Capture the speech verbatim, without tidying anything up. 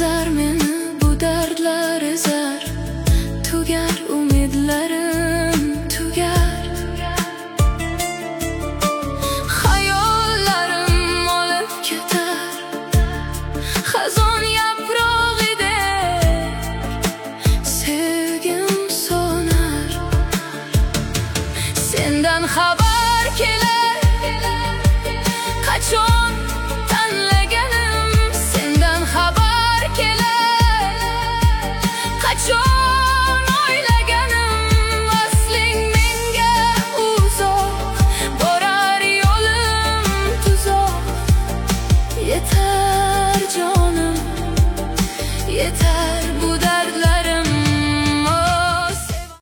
ezar meni bu dardlar ezar, tugar umidlarim tugar. Hayollarim olib ketar xazon yaprog'idek, sevgim so'nar. Sendan xabar kelar qachon